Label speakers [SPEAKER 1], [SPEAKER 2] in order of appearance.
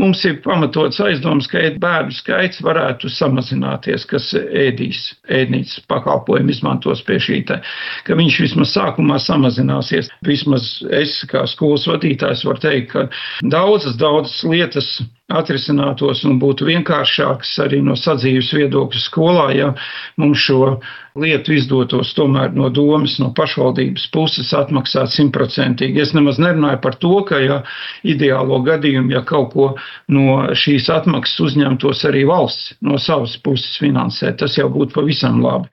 [SPEAKER 1] mums ir pamatots aizdoms, ka bērnu skaits varētu samazināties, kas ēdnīcas pakalpojumu izmantos pie šī te, ka viņš vismaz sākumā samazināsies. Vismaz es kā skolas vadītājs varu teikt, ka daudzas lietas atrisinātos un būtu vienkāršāks arī no sadzīves viedokļa skolā, ja mums šo lietu izdotos tomēr no domas, no pašvaldības puses atmaksāt 100%. Es nemaz nerunāju par to, ka ja ideālo gadījumu, ja kaut ko no šīs atmaksas uzņemtos arī valsts no savas puses finansēt, tas jau būtu pavisam labi.